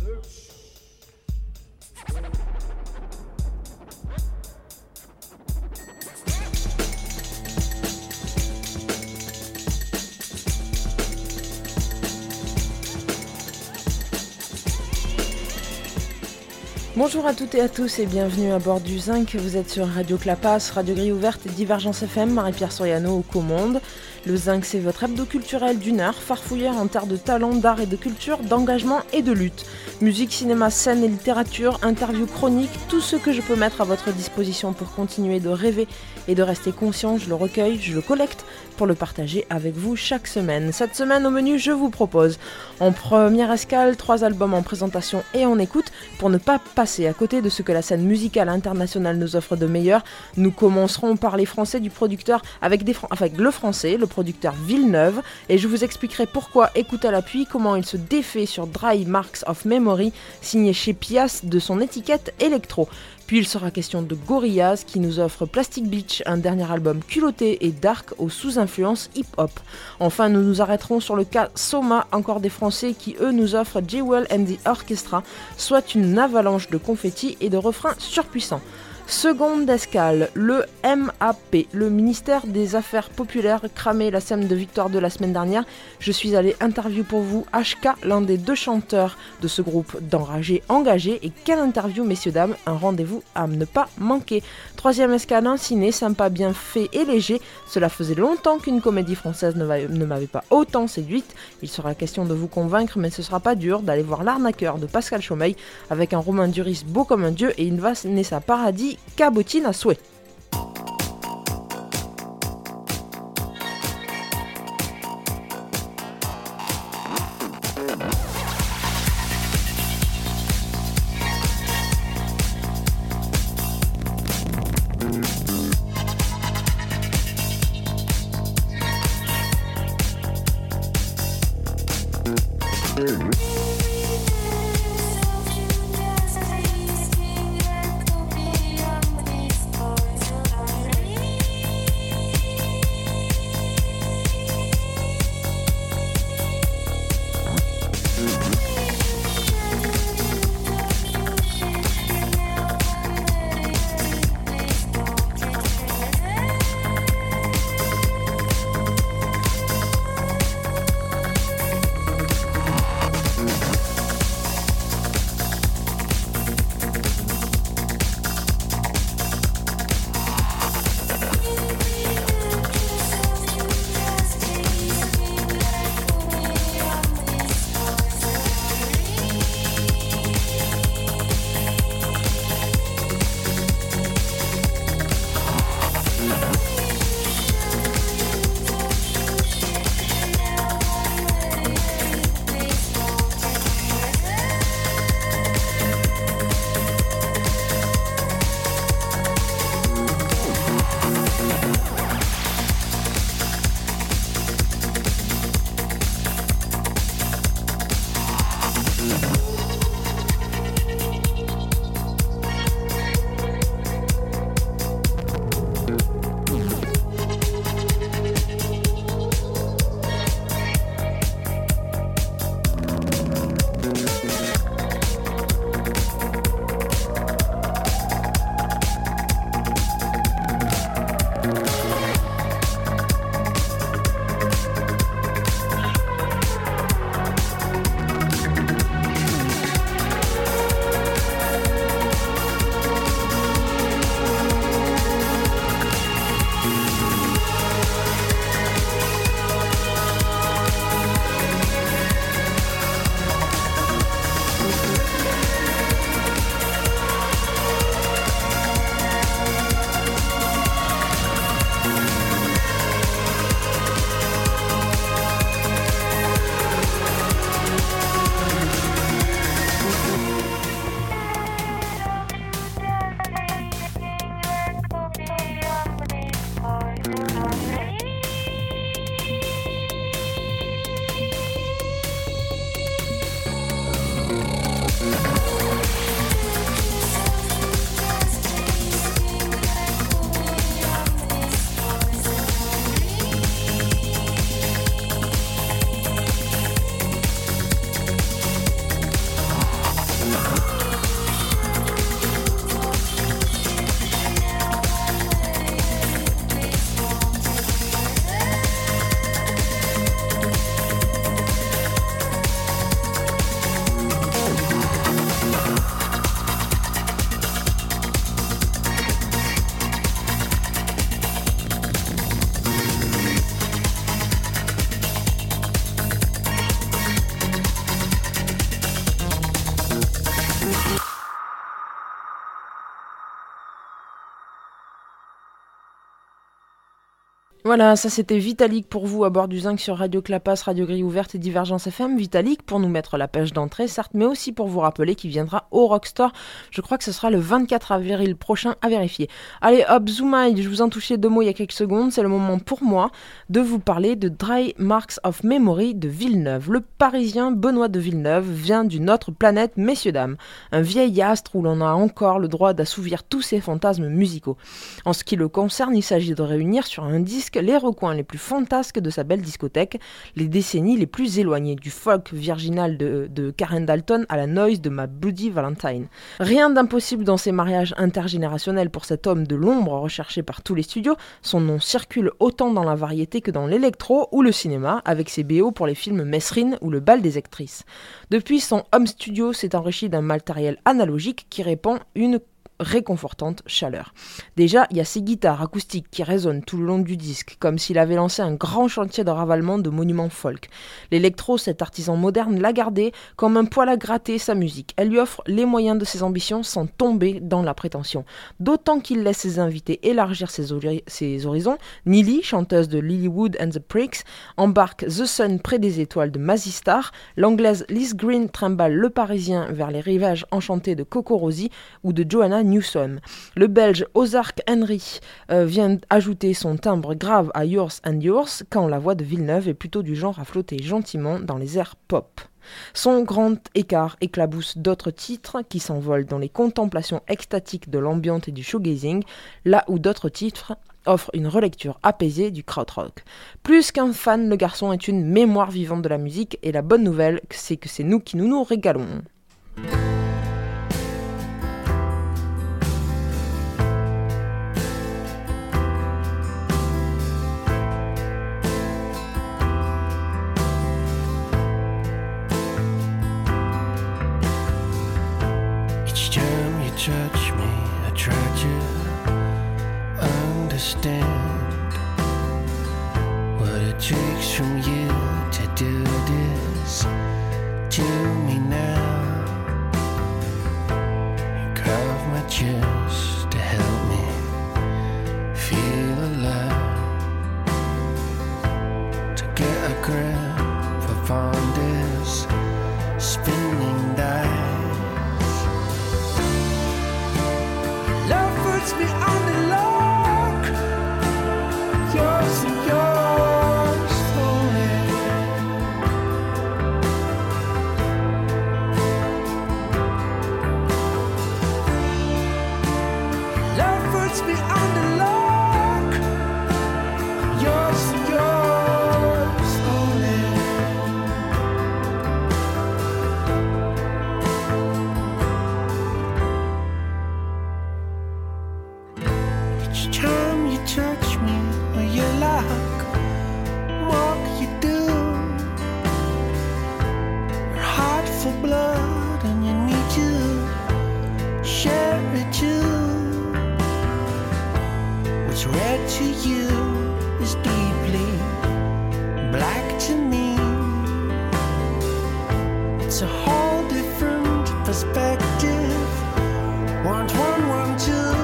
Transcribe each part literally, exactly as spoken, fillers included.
Bonjour à toutes et à tous et bienvenue à bord du Zinc. Vous êtes sur Radio Clapas, Radio Grille Ouverte et Divergence F M, Marie-Pierre Soriano aux commandes. Le Zinc, c'est votre hebdo culturel d'une heure, farfouillère en terre de talent, d'art et de culture, d'engagement et de lutte. Musique, cinéma, scène et littérature, interviews chroniques, tout ce que je peux mettre à votre disposition pour continuer de rêver et de rester conscient, je le recueille, je le collecte pour le partager avec vous chaque semaine. Cette semaine au menu, je vous propose en première escale, trois albums en présentation et en écoute pour ne pas passer à côté de ce que la scène musicale internationale nous offre de meilleur. Nous commencerons par les français du producteur avec, des, avec le français, le producteur Villeneuve, et je vous expliquerai pourquoi Écoute à l'appui, comment il se défait sur Dry Marks of Memory, signé chez Pias de son étiquette électro. Puis il sera question de Gorillaz qui nous offre Plastic Beach, un dernier album culotté et dark aux sous-influences hip-hop. Enfin, nous nous arrêterons sur le cas Soma, encore des Français qui eux nous offrent Jewel and the Orchestra, soit une avalanche de confettis et de refrains surpuissants. Seconde escale, le M A P, le ministère des Affaires Populaires, cramé la scène de victoire de la semaine dernière. Je suis allé interview pour vous H K, l'un des deux chanteurs de ce groupe d'enragés engagés. Et quelle interview, messieurs dames, un rendez-vous à ne pas manquer. Troisième escale, un ciné sympa, bien fait et léger. Cela faisait longtemps qu'une comédie française ne, va, ne m'avait pas autant séduite. Il sera question de vous convaincre, mais ce sera pas dur d'aller voir L'arnaqueur de Pascal Chaumeil avec un Romain Duris beau comme un dieu et une Vanessa Paradis cabotine à souhait. Voilà, ça c'était Vitalik pour vous à bord du Zinc sur Radio Clapas, Radio Grille Ouverte et Divergence F M. Vitalik pour nous mettre la page d'entrée, certes, mais aussi pour vous rappeler qu'il viendra au Rockstore. Je crois que ce sera le vingt-quatre avril prochain à vérifier. Allez hop, Zoumaï, je vous en touchais deux mots il y a quelques secondes. C'est le moment pour moi de vous parler de Dry Marks of Memory de Villeneuve. Le Parisien Benoît de Villeneuve vient d'une autre planète, messieurs dames. Un vieil astre où l'on a encore le droit d'assouvir tous ses fantasmes musicaux. En ce qui le concerne, il s'agit de réunir sur un disque les recoins les plus fantasques de sa belle discothèque, les décennies les plus éloignées, du folk virginal de, de Karen Dalton à la noise de ma Bloody Valentine. Rien d'impossible dans ces mariages intergénérationnels pour cet homme de l'ombre recherché par tous les studios. Son nom circule autant dans la variété que dans l'électro ou le cinéma, avec ses B O pour les films Mesrine ou Le bal des actrices. Depuis, son home studio s'est enrichi d'un matériel analogique qui répand une réconfortante chaleur. Déjà, il y a ces guitares acoustiques qui résonnent tout le long du disque, comme s'il avait lancé un grand chantier de ravalement de monuments folk. L'électro, cet artisan moderne, l'a gardé comme un poil à gratter sa musique. Elle lui offre les moyens de ses ambitions sans tomber dans la prétention. D'autant qu'il laisse ses invités élargir ses, ori- ses horizons. Nili, chanteuse de Lilywood and the Pricks, embarque The Sun près des étoiles de Mazzy Star. L'anglaise Liz Green trimballe le Parisien vers les rivages enchantés de Coco Rosie ou de Joanna Newsom. Le Belge Ozark Henry euh, vient ajouter son timbre grave à Yours and Yours quand la voix de Villeneuve est plutôt du genre à flotter gentiment dans les airs pop. Son grand écart éclabousse d'autres titres qui s'envolent dans les contemplations extatiques de l'ambiance et du showgazing, là où d'autres titres offrent une relecture apaisée du krautrock. Plus qu'un fan, le garçon est une mémoire vivante de la musique et la bonne nouvelle, c'est que c'est nous qui nous nous régalons. Touch me, I try to understand what it takes from you to do this to me now. You carve my chest to help me feel alive, to get a grip upon this spinning dice. Puts me on the lock, yours and yours slowly. Love puts me on the lock, yours and yours slowly. Time you touch me, or you like, what you do. You're hot for blood, and you need to share it too. What's red to you is deeply black to me. It's a whole different perspective. Want one, one, two.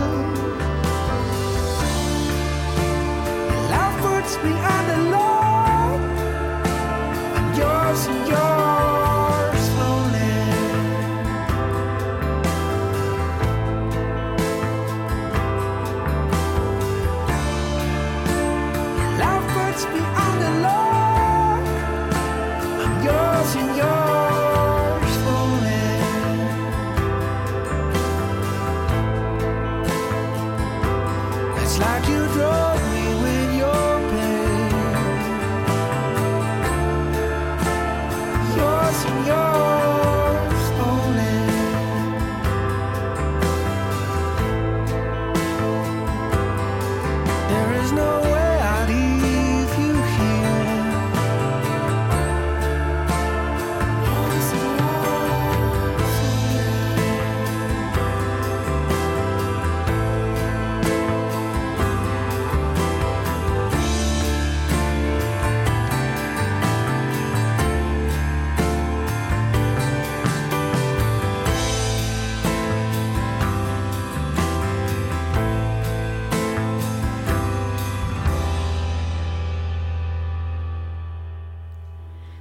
Puts me on the lock, and yours and yours slowly. Love puts me on the lock, and yours and yours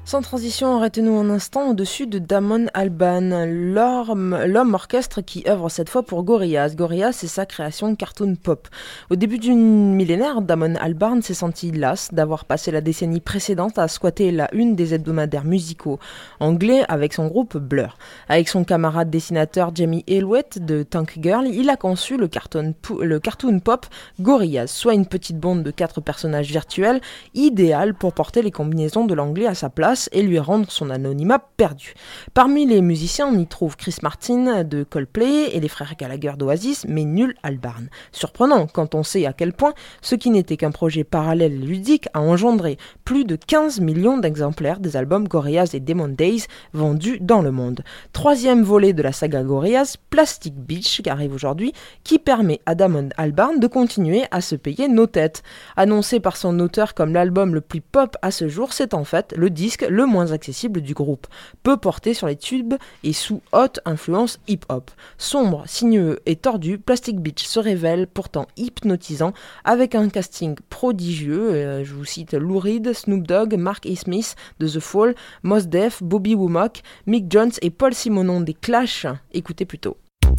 Sans transition, arrêtez-nous un instant au-dessus de Damon Albarn, l'homme, l'homme orchestre qui œuvre cette fois pour Gorillaz. Gorillaz, c'est sa création cartoon pop. Au début du millénaire, Damon Albarn s'est senti las d'avoir passé la décennie précédente à squatter la une des hebdomadaires musicaux anglais avec son groupe Blur. Avec son camarade dessinateur Jamie Elwett de Tank Girl, il a conçu le cartoon, le cartoon pop Gorillaz, soit une petite bande de quatre personnages virtuels, idéal pour porter les combinaisons de l'anglais à sa place et lui rendre son anonymat perdu. Parmi les musiciens, on y trouve Chris Martin de Coldplay et les frères Gallagher d'Oasis, mais nul Albarn. Surprenant quand on sait à quel point ce qui n'était qu'un projet parallèle et ludique a engendré plus de quinze millions d'exemplaires des albums Gorillaz et Demon Days vendus dans le monde. Troisième volet de la saga Gorillaz, Plastic Beach, qui arrive aujourd'hui, qui permet à Damon Albarn de continuer à se payer nos têtes. Annoncé par son auteur comme l'album le plus pop à ce jour, c'est en fait le disque le moins accessible du groupe, peu porté sur les tubes et sous haute influence hip-hop. Sombre, sinueux et tordu, Plastic Beach se révèle pourtant hypnotisant avec un casting prodigieux, euh, je vous cite Lou Reed, Snoop Dogg, Mark E. Smith de The Fall, Mos Def, Bobby Womack, Mick Jones et Paul Simonon des Clash. Écoutez plutôt.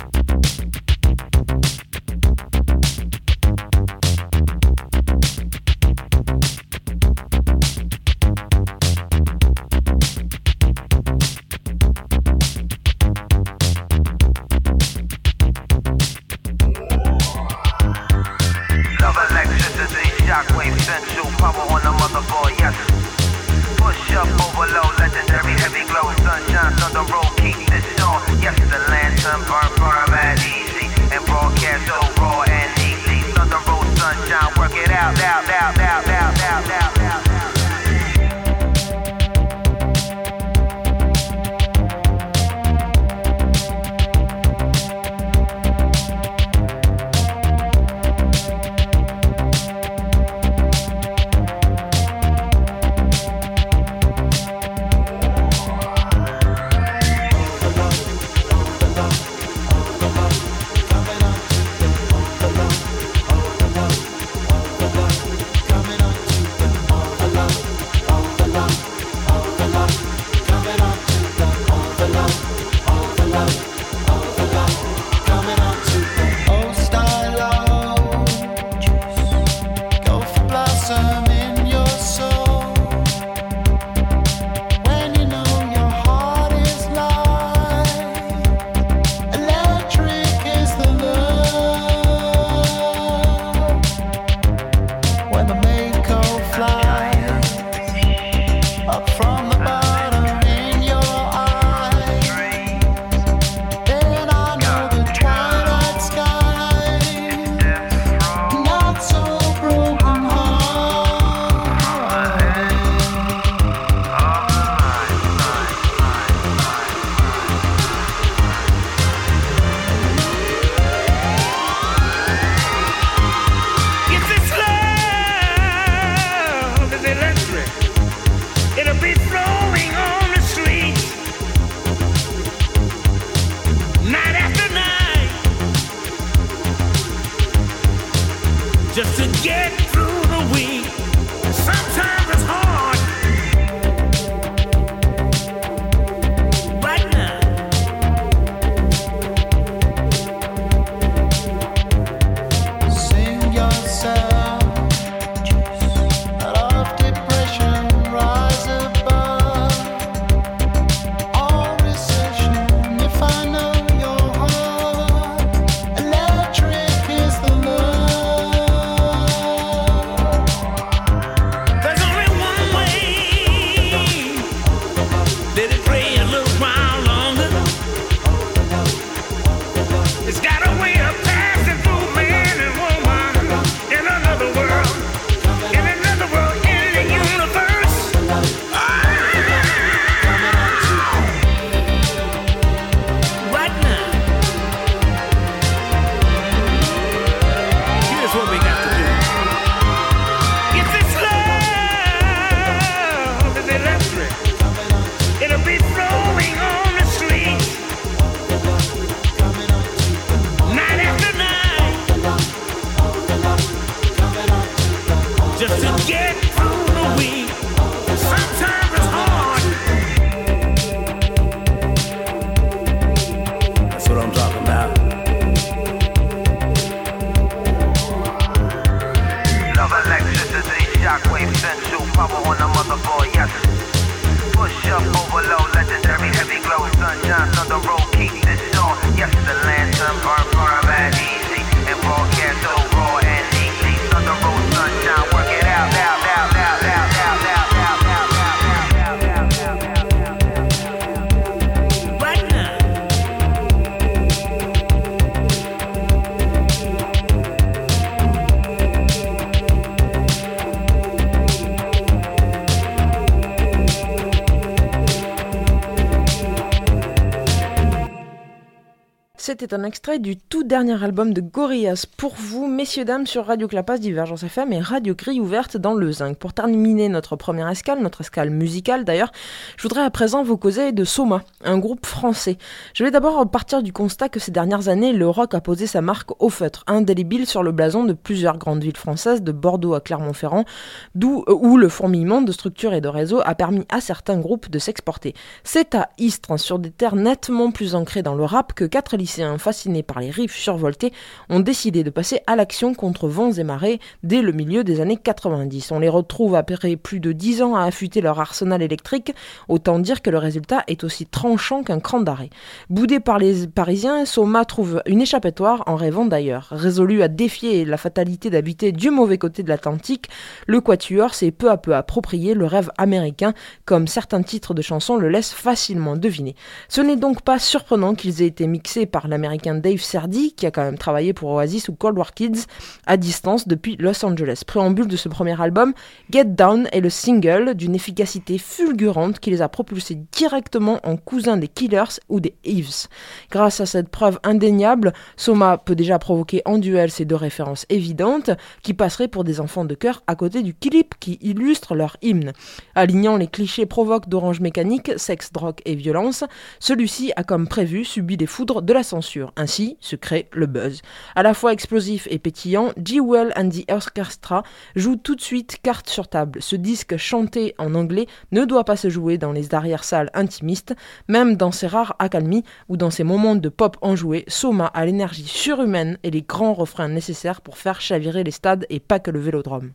Shockwave central, power on the motherboard, yes. Push up, overload, legendary, heavy glow, sunshine on the road, keep this on. Yes, the lantern burn, burn, bad, C'était un extrait du tout dernier album de Gorillaz pour vous, messieurs, dames, sur Radio Clapas, Divergence F M et Radio Grille Ouverte dans le Zinc. Pour terminer notre première escale, notre escale musicale d'ailleurs, je voudrais à présent vous causer de Soma, un groupe français. Je vais d'abord partir du constat que ces dernières années, le rock a posé sa marque au feutre, indélébile sur le blason de plusieurs grandes villes françaises, de Bordeaux à Clermont-Ferrand, d'où euh, où le fourmillement de structures et de réseaux a permis à certains groupes de s'exporter. C'est à Istres, sur des terres nettement plus ancrées dans le rap, que quatre lycéens fascinés par les riffs survoltés ont décidé de passer à l'action contre vents et marées dès le milieu des années quatre-vingt-dix. On les retrouve après plus de dix ans à affûter leur arsenal électrique, autant dire que le résultat est aussi tranchant qu'un cran d'arrêt. Boudé par les Parisiens, Soma trouve une échappatoire en rêvant d'ailleurs. Résolu à défier la fatalité d'habiter du mauvais côté de l'Atlantique, le quatuor s'est peu à peu approprié le rêve américain, comme certains titres de chansons le laissent facilement deviner. Ce n'est donc pas surprenant qu'ils aient été mixés par l'américain Dave Serdi, qui a quand même travaillé pour Oasis ou Cold War Kids, à distance depuis Los Angeles. Préambule de ce premier album, Get Down est le single d'une efficacité fulgurante qui les a propulsés directement en cousins des Killers ou des Eves. Grâce à cette preuve indéniable, Soma peut déjà provoquer en duel ces deux références évidentes qui passeraient pour des enfants de chœur à côté du clip qui illustre leur hymne. Alignant les clichés provoques d'Orange Mécanique, sexe, drogue et violence, celui-ci a comme prévu subi les foudres de la censure. Ainsi se crée le buzz. À la fois explosif et pétillant, Jewel and the Orchestra joue tout de suite carte sur table. Ce disque chanté en anglais ne doit pas se jouer dans les arrière-salles intimistes, même dans ses rares accalmies ou dans ses moments de pop enjoué. Soma a l'énergie surhumaine et les grands refrains nécessaires pour faire chavirer les stades et pas que le vélodrome.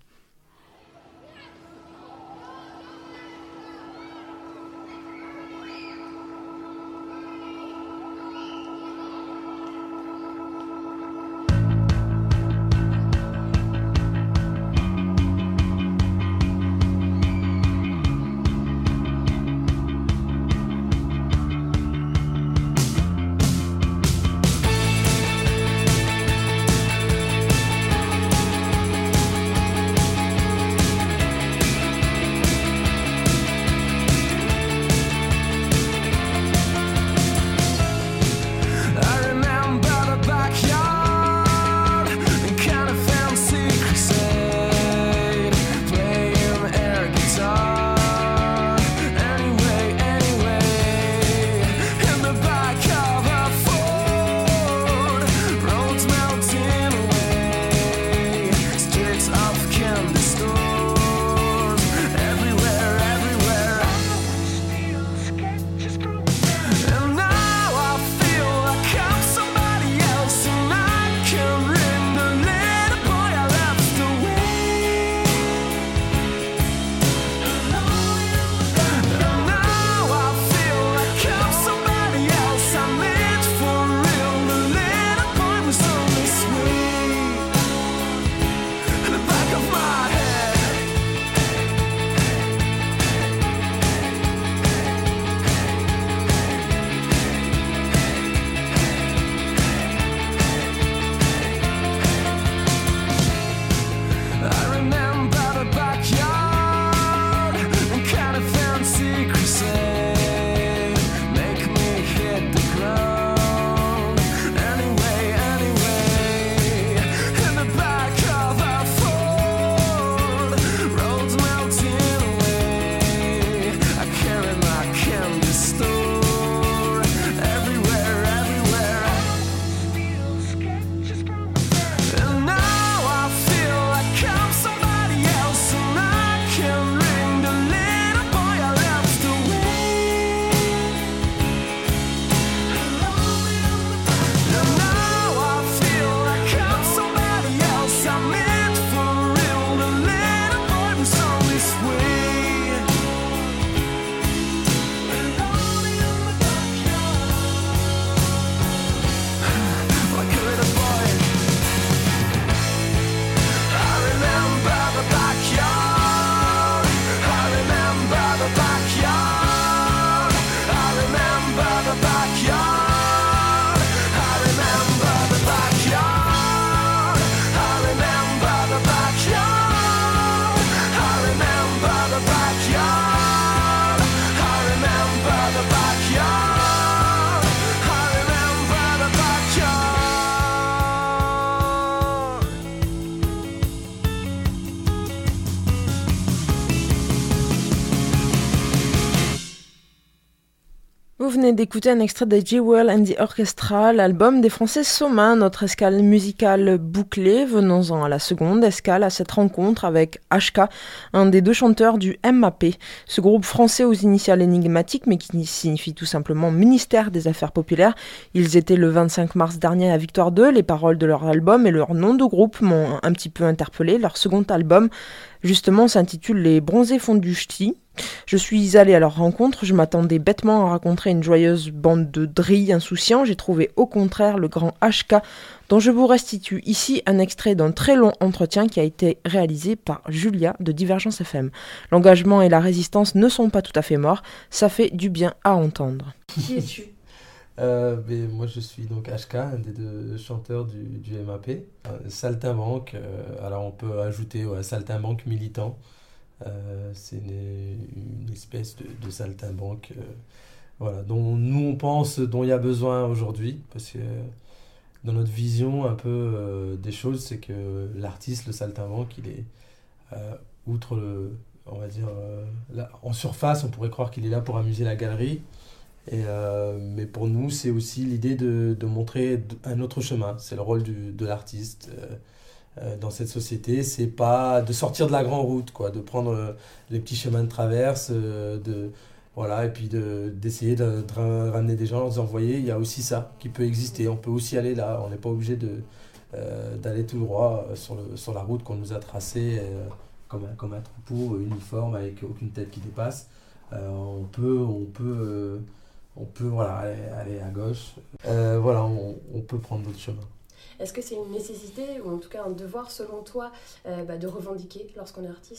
venez d'écouter un extrait de Jewel and the Orchestra, l'album des Français Soma, notre escale musicale bouclée. Venons-en à la seconde escale, à cette rencontre avec H K, un des deux chanteurs du M A P. Ce groupe français aux initiales énigmatiques, mais qui signifie tout simplement Ministère des Affaires Populaires. Ils étaient le vingt-cinq mars dernier à Victoire deux. Les paroles de leur album et leur nom de groupe m'ont un petit peu interpellé. Leur second album, justement, s'intitule Les Bronzés Fondus Ch'ti. Je suis allée à leur rencontre, je m'attendais bêtement à rencontrer une joyeuse bande de drilles insouciants. J'ai trouvé au contraire le grand H K, dont je vous restitue ici un extrait d'un très long entretien qui a été réalisé par Julia de Divergence F M. L'engagement et la résistance ne sont pas tout à fait morts, ça fait du bien à entendre. Qui es-tu? Euh, mais moi je suis donc H K, un des deux chanteurs du, du M A P. Euh, saltimbanque, euh, alors on peut ajouter ouais, saltimbanque militant. Euh, c'est une, une espèce de, de saltimbanque euh, voilà, dont nous on pense, dont il y a besoin aujourd'hui, parce que euh, dans notre vision un peu euh, des choses, c'est que l'artiste, le saltimbanque, il est euh, outre le, on va dire, euh, là, en surface, on pourrait croire qu'il est là pour amuser la galerie. Et, euh, mais pour nous, c'est aussi l'idée de, de montrer un autre chemin. C'est le rôle du, de l'artiste euh, euh, dans cette société. C'est pas de sortir de la grande route, quoi, de prendre euh, les petits chemins de traverse, euh, de, voilà, et puis de, d'essayer de, de ramener des gens, en disant, voyez, il y a aussi ça qui peut exister. On peut aussi aller là. On n'est pas obligé de, euh, d'aller tout droit sur, le, sur la route qu'on nous a tracée euh, comme, un, comme un troupeau uniforme avec aucune tête qui dépasse. Euh, on peut... On peut euh, On peut voilà, aller, aller à gauche. Euh, voilà, on, on peut prendre d'autres chemins. Est-ce que c'est une nécessité, ou en tout cas un devoir selon toi, euh, bah, de revendiquer lorsqu'on est artiste ?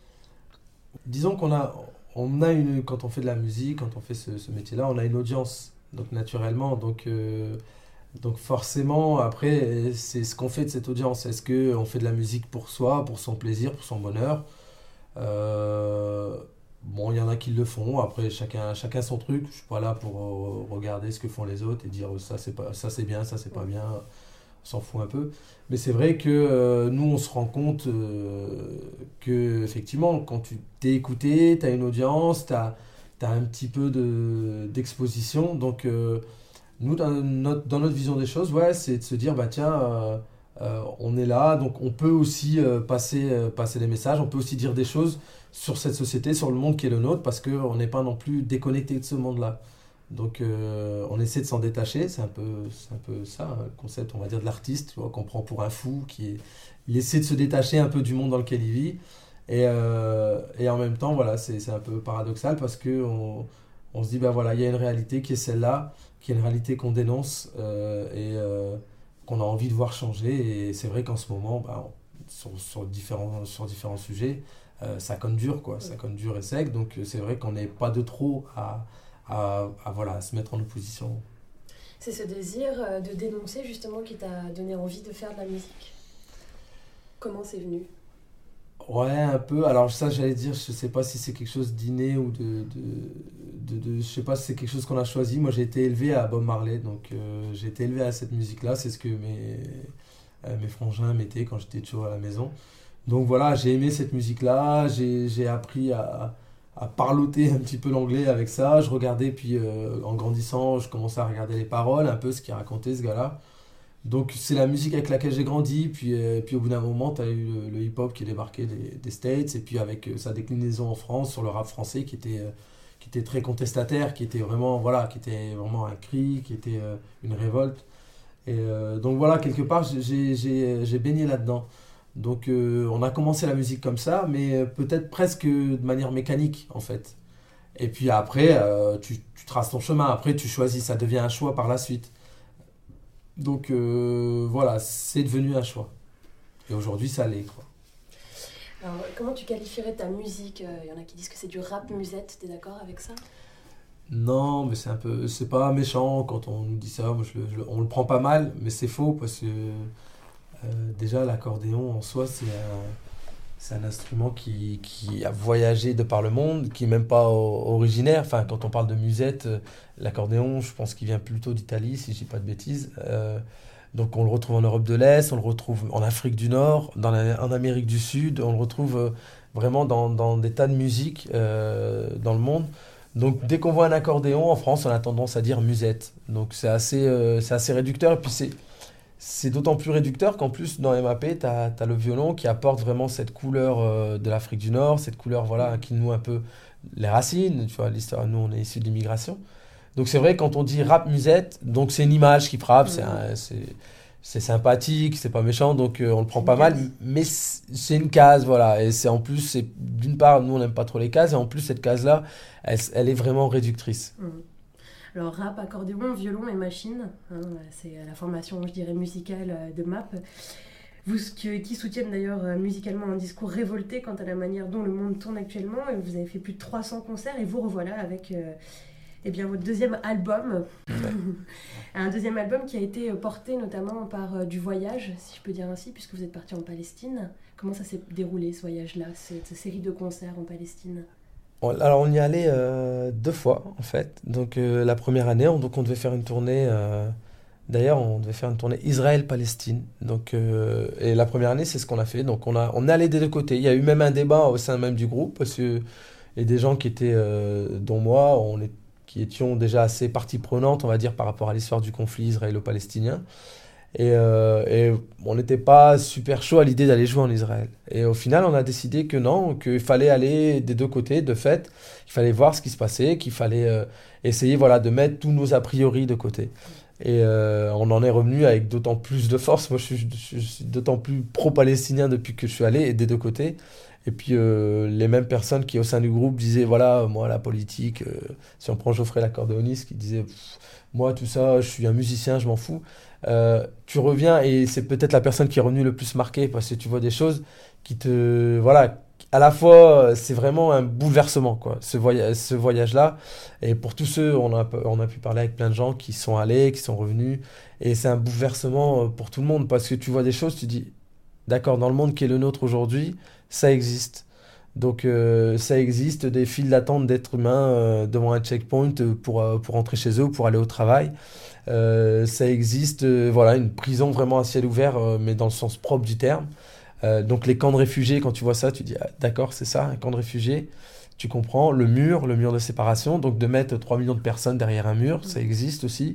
Disons qu'on a, on a une, quand on fait de la musique, quand on fait ce, ce métier-là, on a une audience, donc naturellement. Donc, euh, donc forcément, après, c'est ce qu'on fait de cette audience. Est-ce qu'on fait de la musique pour soi, pour son plaisir, pour son bonheur ? euh, Bon, il y en a qui le font, après chacun, chacun son truc. Je suis pas là pour euh, regarder ce que font les autres et dire ça c'est, pas, ça c'est bien, ça c'est pas bien, on s'en fout un peu. Mais c'est vrai que euh, nous on se rend compte euh, que effectivement quand tu t'es écouté, tu as une audience, tu as un petit peu de, d'exposition. Donc euh, nous dans notre, dans notre vision des choses, ouais, c'est de se dire bah tiens, euh, euh, on est là, donc on peut aussi euh, passer, euh, passer des messages, on peut aussi dire des choses sur cette société, sur le monde qui est le nôtre, parce qu'on n'est pas non plus déconnecté de ce monde-là. Donc euh, on essaie de s'en détacher, c'est un peu, c'est un peu ça, le concept, on va dire, de l'artiste, tu vois, qu'on prend pour un fou, qui est, il essaie de se détacher un peu du monde dans lequel il vit, et, euh, et en même temps, voilà, c'est, c'est un peu paradoxal, parce qu'on on se dit, ben voilà, il y a une réalité qui est celle-là, qui est une réalité qu'on dénonce, euh, et euh, qu'on a envie de voir changer, et c'est vrai qu'en ce moment, ben, on, sur, sur, différents, sur différents sujets, Euh, ça conne dur, quoi. Ça conne dur et sec, donc euh, c'est vrai qu'on n'est pas de trop à, à, à, voilà, à se mettre en opposition. C'est ce désir euh, de dénoncer justement qui t'a donné envie de faire de la musique. Comment c'est venu ? Ouais, un peu. Alors ça, j'allais dire, je sais pas si c'est quelque chose d'inné ou de, de, de, de... Je sais pas si c'est quelque chose qu'on a choisi. Moi, j'ai été élevé à Bob Marley, donc euh, j'ai été élevé à cette musique-là. C'est ce que mes, euh, mes frangins mettaient quand j'étais toujours à la maison. Donc voilà, j'ai aimé cette musique-là, j'ai, j'ai appris à, à parloter un petit peu l'anglais avec ça. Je regardais, puis euh, en grandissant, je commençais à regarder les paroles, un peu ce qu'il racontait ce gars-là. Donc c'est la musique avec laquelle j'ai grandi, puis, euh, puis au bout d'un moment, tu as eu le, le hip-hop qui est débarqué des, des States, et puis avec euh, sa déclinaison en France sur le rap français qui était, euh, qui était très contestataire, qui était vraiment, voilà, qui était vraiment un cri, qui était euh, une révolte. Et euh, donc voilà, quelque part, j'ai, j'ai, j'ai baigné là-dedans. Donc euh, on a commencé la musique comme ça, mais peut-être presque de manière mécanique en fait. Et puis après, euh, tu, tu traces ton chemin, après tu choisis, ça devient un choix par la suite. Donc euh, voilà, c'est devenu un choix. Et aujourd'hui, ça l'est, quoi. Alors comment tu qualifierais ta musique ? Il y en a qui disent que c'est du rap musette, t'es d'accord avec ça ? Non, mais c'est un peu, c'est pas méchant quand on nous dit ça. Moi, je, je, on le prend pas mal, mais c'est faux parce que Euh, déjà, l'accordéon en soi, c'est un, c'est un instrument qui, qui a voyagé de par le monde, qui n'est même pas o- originaire. Enfin, quand on parle de musette, euh, l'accordéon, je pense qu'il vient plutôt d'Italie, si je ne dis pas de bêtises. Euh, donc, on le retrouve en Europe de l'Est, on le retrouve en Afrique du Nord, dans la, en Amérique du Sud, on le retrouve euh, vraiment dans, dans des tas de musiques euh, dans le monde. Donc dès qu'on voit un accordéon en France, on a tendance à dire musette. Donc c'est assez, euh, c'est assez réducteur. Et puis c'est, c'est d'autant plus réducteur qu'en plus dans M A P, tu as le violon qui apporte vraiment cette couleur euh, de l'Afrique du Nord, cette couleur voilà, qui noue un peu les racines. Tu vois, l'histoire, nous on est issus de l'immigration. Donc c'est vrai quand on dit rap musette, donc c'est une image qui frappe, mmh. c'est, un, c'est, c'est sympathique, c'est pas méchant, donc euh, on le prend pas mal, mais c'est une case, voilà. Et c'est en plus, c'est, d'une part, nous on n'aime pas trop les cases, et en plus cette case-là, elle, elle est vraiment réductrice. Mmh. Alors rap, accordéon, violon et machine, hein, c'est la formation, je dirais, musicale de M A P. Vous qui, qui soutiennent d'ailleurs musicalement un discours révolté quant à la manière dont le monde tourne actuellement, et vous avez fait plus de trois cents concerts, et vous revoilà avec... Euh, Eh bien, votre deuxième album, ouais. un deuxième album qui a été porté notamment par euh, du voyage, si je peux dire ainsi, puisque vous êtes parti en Palestine. Comment ça s'est déroulé, ce voyage-là, cette, cette série de concerts en Palestine? Alors, on y allait euh, deux fois, en fait. Donc, euh, la première année, on, donc, on devait faire une tournée... Euh, d'ailleurs, on devait faire une tournée Israël-Palestine. Donc, euh, et la première année, c'est ce qu'on a fait. Donc, on, a, on est allé des deux côtés. Il y a eu même un débat au sein même du groupe, parce que et des gens qui étaient, euh, dont moi, on est qui étions déjà assez partie prenante, on va dire, par rapport à l'histoire du conflit israélo-palestinien. Et, euh, et on n'était pas super chaud à l'idée d'aller jouer en Israël. Et au final, on a décidé que non, qu'il fallait aller des deux côtés, de fait, qu'il fallait voir ce qui se passait, qu'il fallait euh, essayer voilà, de mettre tous nos a priori de côté. Et euh, on en est revenu avec d'autant plus de force. Moi, je suis, je suis d'autant plus pro-palestinien depuis que je suis allé, et des deux côtés. Et puis, euh, les mêmes personnes qui, au sein du groupe, disaient, voilà, moi, la politique, euh, si on prend Geoffrey l'accordéoniste, qui disait, moi, tout ça, je suis un musicien, je m'en fous. Euh, tu reviens, et c'est peut-être la personne qui est revenue le plus marquée, parce que tu vois des choses qui te... Voilà, à la fois, c'est vraiment un bouleversement, quoi, ce, voyage, ce voyage-là. Et pour tous ceux, on a, on a pu parler avec plein de gens qui sont allés, qui sont revenus. Et c'est un bouleversement pour tout le monde, parce que tu vois des choses, tu dis, d'accord, dans le monde qui est le nôtre aujourd'hui, ça existe. Donc euh, ça existe des files d'attente d'êtres humains euh, devant un checkpoint pour, euh, pour rentrer chez eux ou pour aller au travail. Euh, ça existe euh, voilà, une prison vraiment à ciel ouvert, euh, mais dans le sens propre du terme. Euh, donc les camps de réfugiés, quand tu vois ça, tu dis ah, d'accord, c'est ça, un camp de réfugiés. Tu comprends, le mur, le mur de séparation, donc de mettre trois millions de personnes derrière un mur, ça existe aussi.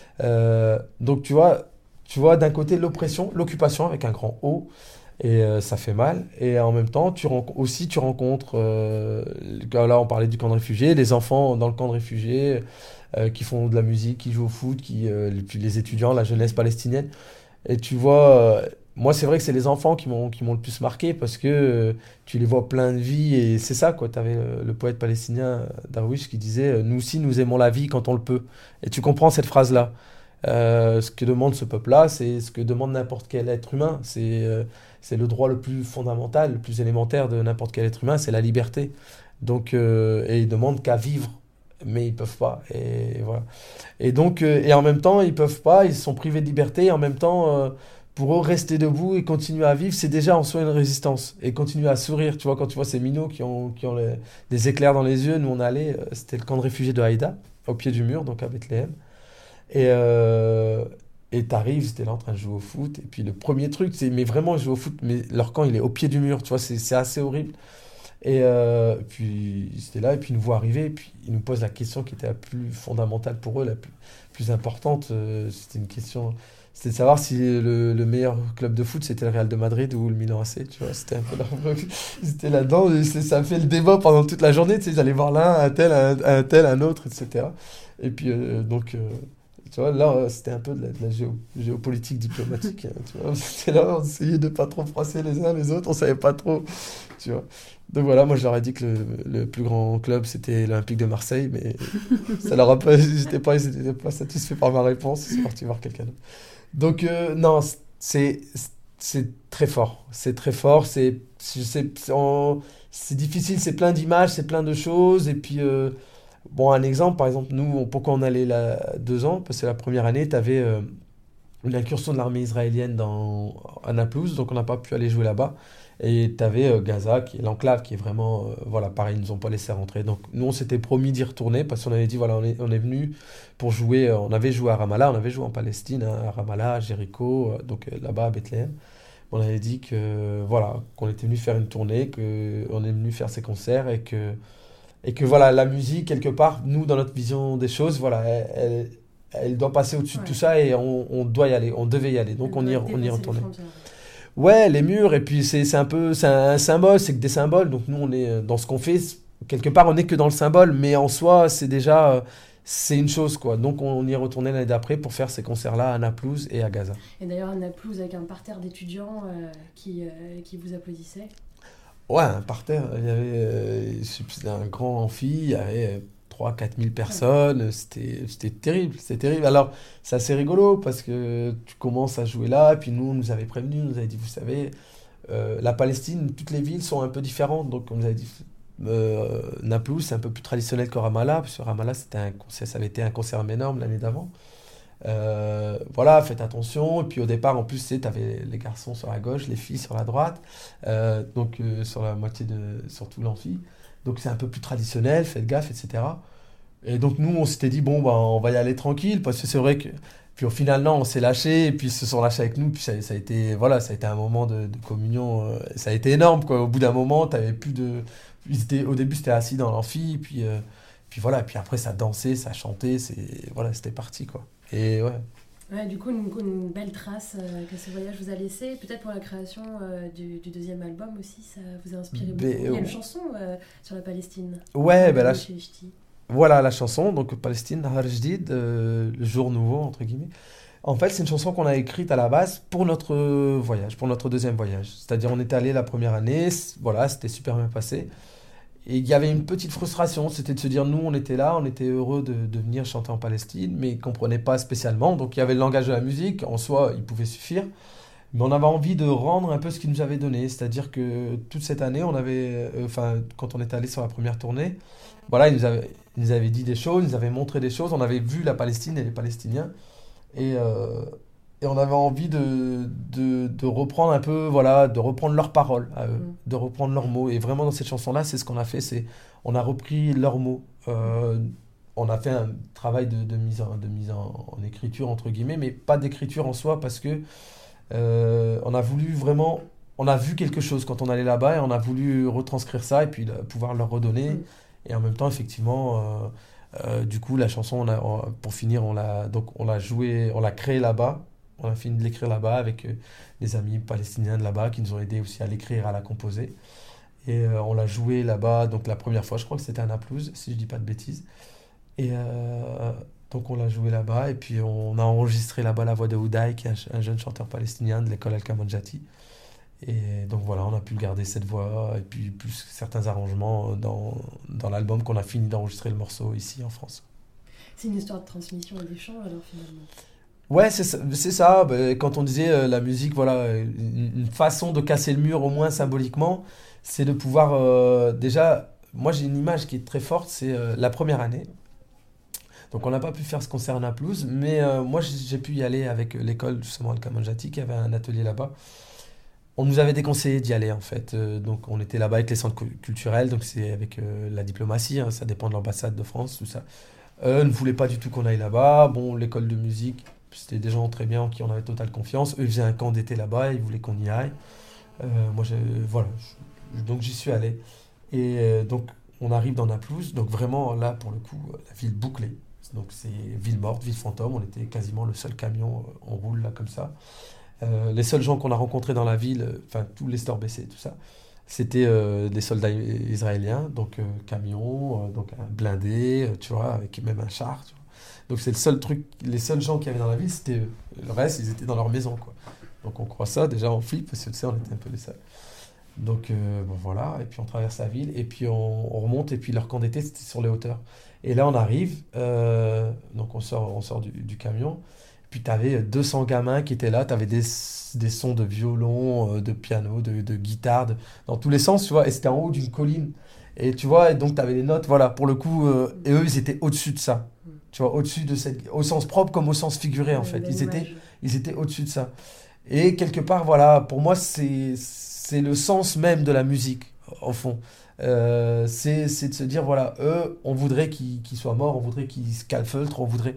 Euh, donc tu vois, tu vois d'un côté l'oppression, l'occupation avec un grand O, et euh, ça fait mal. Et en même temps, tu rencontres, aussi tu rencontres, euh, là on parlait du camp de réfugiés, les enfants dans le camp de réfugiés euh, qui font de la musique, qui jouent au foot, qui, euh, puis les étudiants, la jeunesse palestinienne. Et tu vois, euh, moi c'est vrai que c'est les enfants qui m'ont, qui m'ont le plus marqué parce que euh, tu les vois plein de vie et c'est ça quoi. Tu avais euh, le poète palestinien Darwish qui disait « Nous aussi nous aimons la vie quand on le peut ». Et tu comprends cette phrase-là. Euh, ce que demande ce peuple-là, c'est ce que demande n'importe quel être humain. C'est, euh, c'est le droit le plus fondamental, le plus élémentaire de n'importe quel être humain, c'est la liberté. Donc, euh, et ils demandent qu'à vivre, mais ils peuvent pas. Et voilà. Et donc, euh, et en même temps, ils peuvent pas. Ils sont privés de liberté. Et en même temps, euh, pour eux, rester debout et continuer à vivre, c'est déjà en soi une résistance. Et continuer à sourire. Tu vois, quand tu vois ces minots qui ont, qui ont les, des éclairs dans les yeux, nous on allait, euh, c'était le camp de réfugiés de Haïda, au pied du mur, donc à Bethléem. Et euh, et t'arrives, c'était là en train de jouer au foot. Et puis le premier truc, c'est mais vraiment jouer au foot, mais leur camp il est au pied du mur, tu vois, c'est, c'est assez horrible. Et euh, puis c'était là, et puis ils nous voient arriver, et puis ils nous posent la question qui était la plus fondamentale pour eux, la plus, plus importante. Euh, c'était une question, c'était de savoir si le, le meilleur club de foot c'était le Real de Madrid ou le Milan A C, tu vois, c'était un peu leur... C'était là-dedans, et ça a fait le débat pendant toute la journée, tu sais, ils allaient voir l'un, un tel, un, un tel, un autre, et cetera. Et puis euh, donc. Euh, Tu vois, là, c'était un peu de la, de la géo, géopolitique diplomatique. Hein, tu vois. C'était là, on essayait de pas trop froisser les uns les autres, on savait pas trop. Tu vois. Donc voilà, moi je leur ai dit que le, le plus grand club c'était l'Olympique de Marseille, mais ça leur a pas, j'étais pas, ils n'étaient pas satisfaits par ma réponse, ils sont partis voir quelqu'un d'autre. Donc euh, non, c'est, c'est très fort, c'est très fort, c'est, c'est, c'est, en, c'est difficile, c'est plein d'images, c'est plein de choses, et puis. Euh, Bon, un exemple, par exemple, nous, pourquoi on allait là deux ans? Parce que la première année, tu avais euh, une incursion de l'armée israélienne dans, à Naplouse, donc on n'a pas pu aller jouer là-bas. Et tu avais euh, Gaza, qui est l'enclave, qui est vraiment, euh, voilà, pareil, ils ne nous ont pas laissé rentrer. Donc nous, on s'était promis d'y retourner, parce qu'on avait dit, voilà, on est, on est venu pour jouer, euh, on avait joué à Ramallah, on avait joué en Palestine, hein, à Ramallah, à Jéricho, euh, donc euh, là-bas à Bethléem. On avait dit que, voilà, qu'on était venu faire une tournée, qu'on est venu faire ces concerts, et que... et que voilà, la musique, quelque part, nous, dans notre vision des choses, voilà, elle, elle, elle doit passer au-dessus Ouais. de tout ça et on, on doit y aller, on devait y aller. Donc Elle on y, doit on y dépasser les retournait. frontières. Ouais, les murs, et puis c'est c'est un peu, c'est un symbole, c'est que des symboles. Donc nous, on est euh, dans ce qu'on fait, c- quelque part, on n'est que dans le symbole, mais en soi, c'est déjà, euh, c'est une chose, quoi. Donc on y est retourné l'année d'après pour faire ces concerts-là à Naplouse et à Gaza. Et d'ailleurs, à Naplouse, avec un parterre d'étudiants euh, qui, euh, qui vous applaudissaient. Ouais, un parterre, il y avait, euh, je sais plus, c'était un grand amphi, il y avait trois à quatre mille personnes, c'était c'était terrible, c'était terrible. Alors, c'est assez rigolo parce que tu commences à jouer là, et puis nous, on nous avait prévenu, on nous avait dit, vous savez, euh, la Palestine, toutes les villes sont un peu différentes, donc on nous avait dit, euh, Naplouse, c'est un peu plus traditionnel que Ramallah, parce que Ramallah, c'était un concert, ça avait été un concert énorme l'année d'avant. Euh, voilà, faites attention. Et puis au départ, en plus, tu avais les garçons sur la gauche, les filles sur la droite, euh, donc euh, sur la moitié de, sur tout l'amphi. Donc c'est un peu plus traditionnel, faites gaffe, et cetera. Et donc nous, on s'était dit, bon, bah, on va y aller tranquille, parce que c'est vrai que. Puis au final, non, on s'est lâché, et puis ils se sont lâchés avec nous, puis ça, ça a été, voilà, ça a été un moment de, de communion, euh, ça a été énorme, quoi. Au bout d'un moment, t'avais plus de. Ils étaient, au début, c'était assis dans l'amphi, puis, euh, puis voilà, puis après, ça dansait, ça chantait, c'est, voilà, c'était parti, quoi. Et ouais. Ouais, du coup, une, une belle trace euh, que ce voyage vous a laissé. Peut-être pour la création euh, du, du deuxième album aussi, ça vous a inspiré beaucoup. Ben, Il y a euh, une chanson euh, sur la Palestine. Ouais, ben là, Chez les Ch'tis. voilà la chanson, donc Palestine, Nahar Jdid, euh, le jour nouveau, entre guillemets. En fait, c'est une chanson qu'on a écrite à la base pour notre voyage, pour notre deuxième voyage. C'est-à-dire, on est allé la première année, c- voilà, c'était super bien passé. Et il y avait une petite frustration, c'était de se dire, nous, on était là, on était heureux de, de venir chanter en Palestine, mais ils ne comprenaient pas spécialement. Donc, il y avait le langage de la musique, en soi, il pouvait suffire. Mais on avait envie de rendre un peu ce qu'ils nous avaient donné. C'est-à-dire que toute cette année, on avait, euh, enfin, quand on est allé sur la première tournée, voilà, ils nous avaient, ils nous avaient dit des choses, ils nous avaient montré des choses, on avait vu la Palestine et les Palestiniens. Et, euh, et on avait envie de, de, de reprendre un peu, voilà, de reprendre leurs paroles à eux, Mm. de reprendre leurs mots. Et vraiment, dans cette chanson-là, c'est ce qu'on a fait, c'est on a repris leurs mots. Euh, on a fait un travail de, de mise, en, de mise en, en écriture, entre guillemets, mais pas d'écriture en soi, parce que euh, on a voulu vraiment, on a vu quelque chose quand on allait là-bas, et on a voulu retranscrire ça, et puis euh, pouvoir leur redonner. Mm. Et en même temps, effectivement, euh, euh, du coup, la chanson, on a, on- pour finir, on l'a, donc on l'a jouée, on l'a créée là-bas. On a fini de l'écrire là-bas avec euh, des amis palestiniens de là-bas qui nous ont aidés aussi à l'écrire, à la composer. Et euh, on l'a jouée là-bas, donc la première fois, je crois que c'était à Naplouse, si je dis pas de bêtises. Et euh, donc on l'a jouée là-bas, et puis on a enregistré là-bas la voix de Houdaï, qui est un, ch- un jeune chanteur palestinien de l'école Al-Kamanjati. Et donc voilà, on a pu garder cette voix, et puis plus certains arrangements dans, dans l'album qu'on a fini d'enregistrer le morceau ici en France. C'est une histoire de transmission et d'échange, alors finalement. Ouais, c'est ça. C'est ça. Bah, quand on disait euh, la musique, voilà, euh, une, une façon de casser le mur, au moins symboliquement, c'est de pouvoir. euh, déjà, moi j'ai une image qui est très forte, c'est euh, la première année. Donc on n'a pas pu faire ce concert à Naplouse, mais euh, moi j'ai j'ai pu y aller avec euh, l'école justement Al-Kamanjati qui avait un atelier là-bas. On nous avait déconseillé d'y aller en fait. Euh, donc on était là-bas avec les centres cu- culturels, donc c'est avec euh, la diplomatie, hein, ça dépend de l'ambassade de France, tout ça. Eux ne voulaient pas du tout qu'on aille là-bas. Bon, l'école de musique, c'était des gens très bien en qui on avait totale confiance. Eux, ils faisaient un camp d'été là-bas, ils voulaient qu'on y aille. Euh, moi, j'ai- voilà, je- donc j'y suis allé. Et euh, donc, on arrive dans Naplouse, donc vraiment là, pour le coup, euh, la ville bouclée. Donc, c'est ville morte, ville fantôme. On était quasiment le seul camion, euh, on roule là comme ça. Euh, les seuls gens qu'on a rencontrés dans la ville, euh, enfin, tous les stores baissés, tout ça, c'était euh, des soldats i- israéliens, donc euh, camion, euh, donc un blindé, euh, tu vois, avec même un char, tu vois. Donc c'est le seul truc, les seuls gens qu'il y avait dans la ville, c'était eux. Le reste, ils étaient dans leur maison, quoi. Donc on croit ça, déjà on flippe, parce que tu sais, on était un peu les seuls. Donc euh, bon, voilà, et puis on traverse la ville, et puis on, on remonte, et puis leur camp d'été, c'était sur les hauteurs. Et là on arrive, euh, donc on sort, on sort du, du camion, puis tu avais deux cents gamins qui étaient là, tu avais des, des sons de violon, euh, de piano, de, de guitare, de- dans tous les sens, tu vois, et c'était en haut d'une colline. Et tu vois, et donc tu avais les notes, voilà, pour le coup, euh, et eux, ils étaient au-dessus de ça. Tu vois, au-dessus de cette, au sens propre comme au sens figuré, en fait. Ils étaient, ils étaient au-dessus de ça. Et quelque part, voilà, pour moi, c'est, c'est le sens même de la musique, au fond. Euh, c'est, c'est de se dire, voilà, eux, on voudrait qu'ils qu'ils soient morts, on voudrait qu'ils se calfeutrent, on voudrait.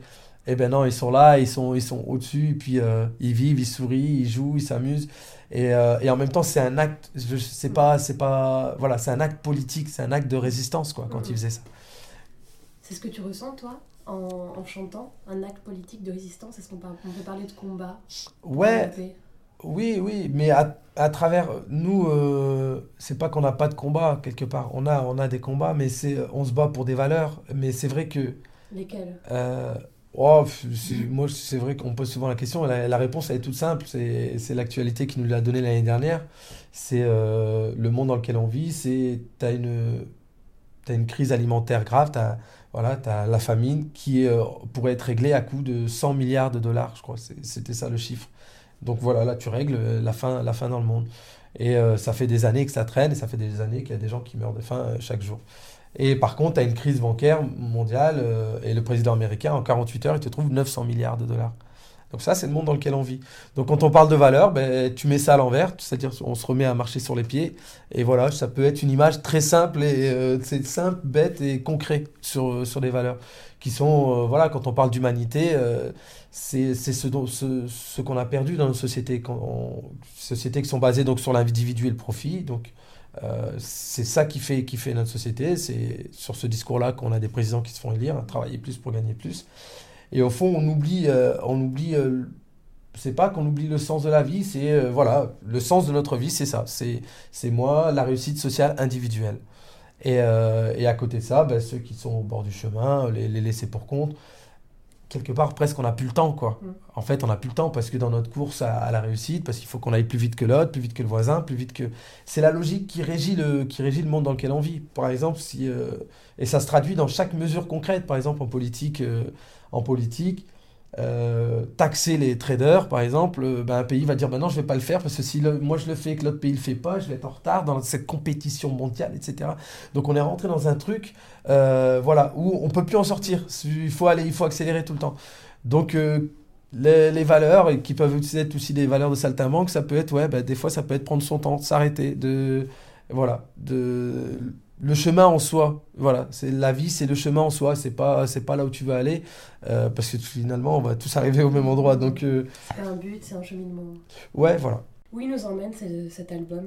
Eh ben non, ils sont là, ils sont, ils sont au-dessus, et puis euh, ils vivent, ils sourient, ils jouent, ils s'amusent. Et, euh, et en même temps, c'est un acte, je sais pas, c'est pas, voilà, c'est un acte politique, c'est un acte de résistance, quoi, quand Mhm. ils faisaient ça. C'est ce que tu ressens, toi, en, en chantant, un acte politique de résistance. Est-ce qu'on parle, on peut parler de combat pour la Ouais, paix? oui, oui, mais à, à travers nous, euh, c'est pas qu'on n'a pas de combat quelque part. On a, on a des combats, mais c'est, on se bat pour des valeurs. Mais c'est vrai que Lesquels? Euh, oh, c'est- moi, c'est vrai qu'on pose souvent la question. et La, la réponse, elle est toute simple. C'est, c'est l'actualité qui nous l'a donnée l'année dernière. C'est euh, le monde dans lequel on vit. C'est, t'as une, t'as une crise alimentaire grave. T'as, voilà, t'as la famine qui euh, pourrait être réglée à coût de cent milliards de dollars, je crois. C'est- C'était ça le chiffre. Donc voilà, là, tu règles euh, la faim, la faim dans le monde. Et euh, ça fait des années que ça traîne et ça fait des années qu'il y a des gens qui meurent de faim euh, chaque jour. Et par contre, tu as une crise bancaire mondiale euh, et le président américain, en quarante-huit heures, il te trouve neuf cents milliards de dollars. Donc ça, c'est le monde dans lequel on vit. Donc quand on parle de valeur, ben, tu mets ça à l'envers, c'est-à-dire on se remet à marcher sur les pieds. Et voilà, ça peut être une image très simple, et euh, c'est simple, bête et concret sur, sur des valeurs qui sont, euh, voilà, quand on parle d'humanité, euh, c'est c'est ce, dont- ce, ce qu'on a perdu dans nos sociétés, quand on- sociétés qui sont basées donc sur l'individu et le profit. Donc euh, c'est ça qui fait, qui fait notre société. C'est sur ce discours-là qu'on a des présidents qui se font élire, à travailler plus pour gagner plus. Et au fond, on oublie, euh, on oublie euh, c'est pas qu'on oublie le sens de la vie, c'est euh, voilà, le sens de notre vie, c'est ça. C'est, c'est moi, la réussite sociale individuelle. Et, euh, et à côté de ça, ben, ceux qui sont au bord du chemin, les, les laissés pour compte, quelque part, presque, on n'a plus le temps, quoi. Mm. En fait, on n'a plus le temps parce que dans notre course à, à la réussite, parce qu'il faut qu'on aille plus vite que l'autre, plus vite que le voisin, plus vite que... C'est la logique qui régit le, qui régit le monde dans lequel on vit. Par exemple, si... euh, et ça se traduit dans chaque mesure concrète. Par exemple, en politique, euh, en politique euh, taxer les traders, par exemple, euh, ben, un pays va dire, ben non, je vais pas le faire parce que si le- moi je le fais et que l'autre pays le fait pas, je vais être en retard dans cette compétition mondiale, et cetera. Donc on est rentré dans un truc, euh, voilà, où on peut plus en sortir. Il faut aller, il faut accélérer tout le temps. Donc euh, les, les valeurs, et qui peuvent aussi être aussi des valeurs de saltimbanque, ça peut être, ouais, ben, des fois ça peut être prendre son temps, s'arrêter, de, voilà, de le chemin en soi, voilà, c'est la vie, c'est le chemin en soi, c'est pas, c'est pas là où tu veux aller, euh, parce que finalement on va tous arriver au même endroit. Donc euh, C'est un but, c'est un cheminement. ouais, voilà. Où il nous emmène ce- cet album?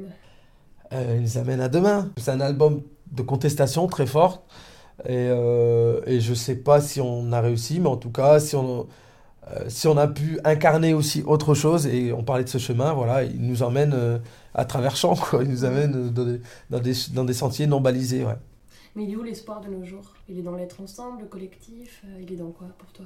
Euh, il nous amène à demain. C'est un album de contestation très forte, et, euh, et je sais pas si on a réussi, mais en tout cas, si on, euh, si on a pu incarner aussi autre chose, et on parlait de ce chemin, voilà, il nous emmène euh, à travers champs, quoi. Il nous amène euh, dans des, dans des, dans des sentiers non balisés, ouais. Mais il est où l'espoir de nos jours? Il est dans l'être ensemble, le collectif? euh, Il est dans quoi pour toi?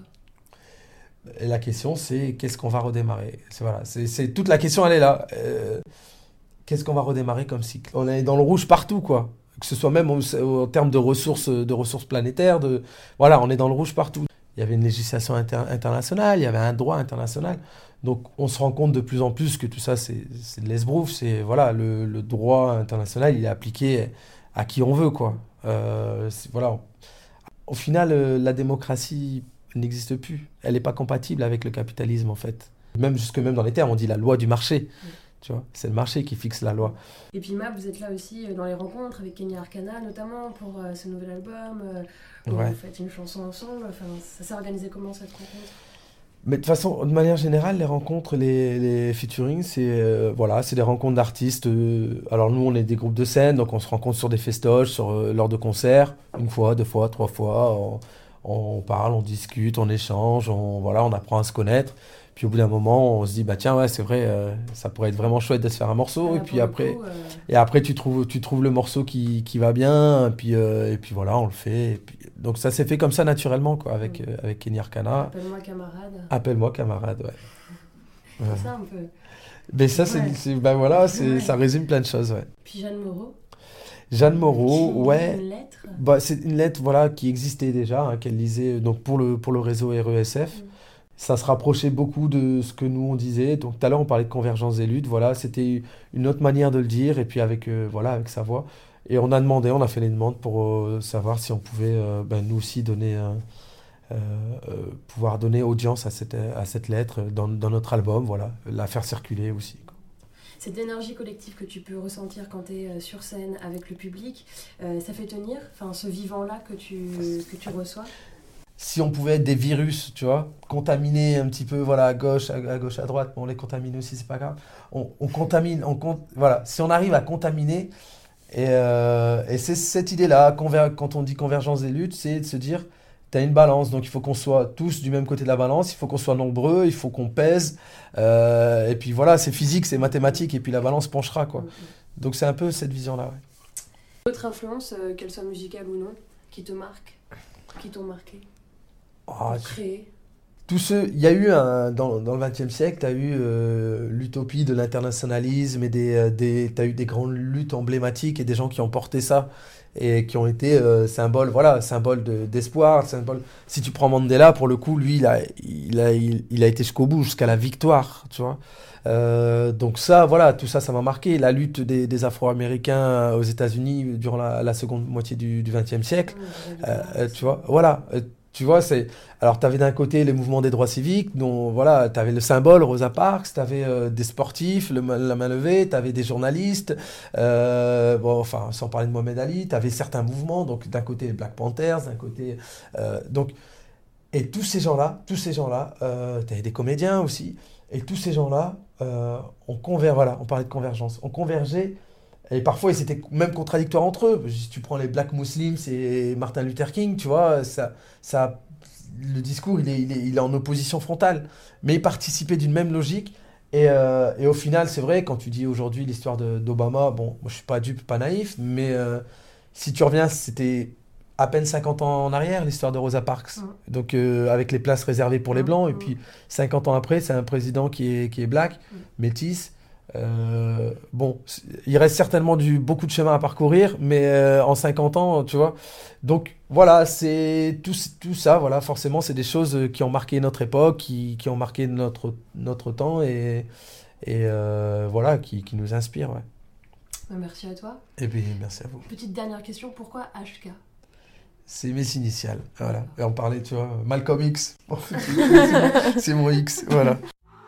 Et la question, c'est qu'est-ce qu'on va redémarrer? C'est, voilà, c'est, c'est, toute la question, elle est là. Euh, qu'est-ce qu'on va redémarrer comme cycle? On est dans le rouge partout, quoi. Que ce soit même en, en termes de ressources, de ressources planétaires. De, voilà, on est dans le rouge partout. Il y avait une législation inter- internationale, il y avait un droit international. Donc on se rend compte de plus en plus que tout ça, c'est, c'est de l'esbrouf. C'est, voilà, le, le droit international, il est appliqué à qui on veut, quoi. Euh, c'est- voilà. Au final, euh, la démocratie n'existe plus. Elle n'est pas compatible avec le capitalisme, en fait. Même jusque même dans les termes, on dit la loi du marché. Mm. Tu vois, c'est le marché qui fixe la loi. Et puis Map, vous êtes là aussi euh, dans les rencontres avec Kenya Arcana, notamment pour euh, ce nouvel album. euh, où Ouais. Vous faites une chanson ensemble. Enfin, ça s'est organisé comment cette rencontre? Mais de toute façon, de manière générale, les rencontres, les, les featuring, c'est euh, voilà, c'est des rencontres d'artistes. euh, alors nous, on est des groupes de scène, donc on se rencontre sur des festoches, sur, euh, lors de concerts, une fois, deux fois, trois fois. On, on parle, on discute, on échange, on, voilà, on apprend à se connaître. Puis au bout d'un moment, on se dit, bah tiens, ouais, c'est vrai, euh, ça pourrait être vraiment chouette de se faire un morceau. Là, Et pour puis le après, coup, euh, et après tu trouves, tu trouves le morceau qui, qui va bien. Et puis, euh, et puis voilà, on le fait. Et puis, donc ça s'est fait comme ça naturellement, quoi, avec, euh, avec Kenny Arcana. Appelle-moi camarade. Appelle-moi camarade, ouais. C'est Ouais. ça un peu. Mais ça, c'est, Ouais. c'est- ben voilà, c'est, Ouais. ça résume plein de choses, ouais. Puis Jeanne Moreau. Jeanne Moreau, qui lit ouais. Une lettre. Bah, c'est une lettre, voilà, qui existait déjà, hein, qu'elle lisait euh, donc pour le, pour le réseau R E S F. Mm. Ça se rapprochait beaucoup de ce que nous on disait. Donc tout à l'heure on parlait de convergence des luttes. Voilà, c'était une autre manière de le dire, et puis avec euh, voilà, avec sa voix. Et on a demandé, on a fait les demandes pour euh, savoir si on pouvait euh, ben, nous aussi donner euh, euh, euh, pouvoir donner audience à cette à cette lettre dans, dans notre album, voilà, la faire circuler aussi, quoi. Cette énergie collective que tu peux ressentir quand tu es sur scène avec le public, euh, ça fait tenir, enfin ce vivant-là que tu, que tu reçois. si on pouvait être des virus, tu vois, contaminer un petit peu, voilà, à gauche, à, à gauche, à droite, bon, on les contamine aussi, c'est pas grave. On, on contamine, on con- voilà, si on arrive à contaminer, et, euh, et c'est cette idée-là, conver- quand on dit convergence des luttes, c'est de se dire, tu as une balance, donc il faut qu'on soit tous du même côté de la balance, il faut qu'on soit nombreux, il faut qu'on pèse, euh, et puis voilà, c'est physique, c'est mathématique, et puis la balance penchera, quoi. Donc c'est un peu cette vision-là, ouais. D'autres influences, euh, qu'elles soient musicales ou non, qui te marquent, qui t'ont marqué, Oh, pour créer. tous ceux, il y a eu un, dans, dans le vingtième siècle, tu as eu euh, l'utopie de l'internationalisme et des, euh, des, tu as eu des grandes luttes emblématiques et des gens qui ont porté ça et qui ont été euh, symboles, voilà, symboles de- d'espoir, symbole. Si tu prends Mandela, pour le coup, lui, il a, il a, il, il a été jusqu'au bout, jusqu'à la victoire, tu vois. Euh, donc ça, voilà, tout ça, ça m'a marqué. La lutte des, des Afro-Américains aux États-Unis durant la, la seconde moitié du, du vingtième siècle. Euh, euh, tu vois, voilà, euh, tu vois, c'est. Alors, tu avais d'un côté les mouvements des droits civiques, dont voilà, tu avais le symbole Rosa Parks, tu avais euh, des sportifs, le, ma- la main levée, tu avais des journalistes, euh, bon, enfin, sans parler de Mohamed Ali, tu avais certains mouvements, donc d'un côté les Black Panthers, d'un côté. euh, donc, et tous ces gens-là, tous ces gens-là, euh, tu avais des comédiens aussi, et tous ces gens-là, euh, on conver, voilà, on parlait de convergence, on convergeait. Et parfois, ils étaient même contradictoires entre eux. Si tu prends les Black Muslims et Martin Luther King, tu vois, ça, ça, le discours, il est, il est, il est en opposition frontale. Mais ils participaient d'une même logique. Et, euh, et au final, c'est vrai, quand tu dis aujourd'hui l'histoire de- d'Obama, bon, moi, je suis pas dupe, pas naïf, mais euh, si tu reviens, c'était à peine cinquante ans en arrière, l'histoire de Rosa Parks. Mm. Donc, euh, avec les places réservées pour les Mm, Blancs. Et mm. puis, cinquante ans après, c'est un président qui est, qui est black, Mm. métis. Euh, bon, c- il reste certainement du, beaucoup de chemin à parcourir, mais euh, en cinquante ans, tu vois. Donc voilà, c'est tout, c- tout ça, voilà, forcément, c'est des choses euh, qui ont marqué notre époque, qui, qui ont marqué notre, notre temps et, et euh, voilà, qui, qui nous inspirent, ouais. Bah, merci à toi. Et puis, merci à vous. Petite dernière question, pourquoi H K? C'est mes initiales, voilà. Et on parlait, tu vois, Malcolm X. C'est mon X, voilà.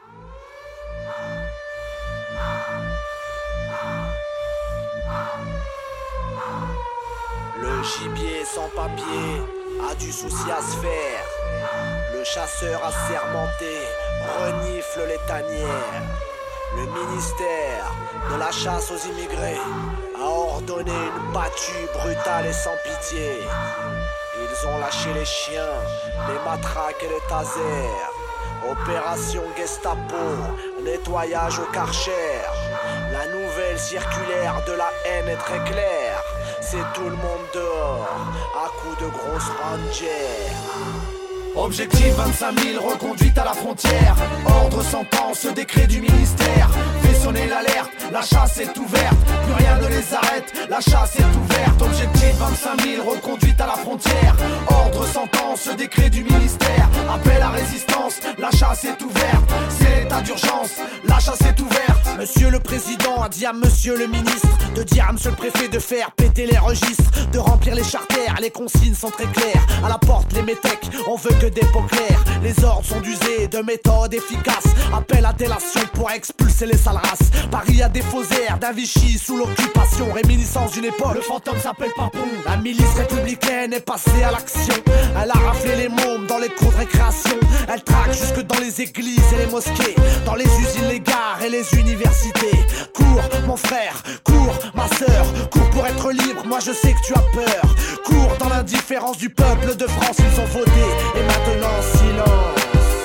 Le gibier sans papier a du souci à se faire. Le chasseur assermenté renifle les tanières. Le ministère de la chasse aux immigrés a ordonné une battue brutale et sans pitié. Ils ont lâché les chiens, les matraques et les tasers. Opération Gestapo, nettoyage au Karcher. La nouvelle circulaire de la haine est très claire. C'est tout le monde dehors, à coups de grosses rangers. Objectif vingt-cinq mille, reconduite à la frontière. Ordre sentence, décret du ministère. Fait sonner l'alerte, la chasse est ouverte. Plus rien ne les arrête, la chasse est ouverte. Objectif vingt-cinq mille, reconduite à la frontière. Ordre sentence, décret du ministère. Appel à résistance, la chasse est ouverte. C'est l'état d'urgence, la chasse est ouverte. Monsieur le président a dit à monsieur le ministre de dire à monsieur le préfet de faire péter les registres, de remplir les charters, les consignes sont très claires. À la porte les métèques, on veut que des pots clairs. Les ordres sont d'user de méthodes efficaces. Appel à délation pour expulser les sales races. Paris a des faux airs d'un Vichy sous l'occupation. Réminiscence d'une époque, le fantôme s'appelle Papon. La milice républicaine est passée à l'action. Elle a raflé les mômes dans les cours de récréation. Elle traque jusque dans les églises et les mosquées, dans les usines, les gares et les universités. Cours mon frère, cours ma sœur, cours pour être libre, moi je sais que tu as peur. Cours dans l'indifférence du peuple de France, ils ont voté et maintenant silence.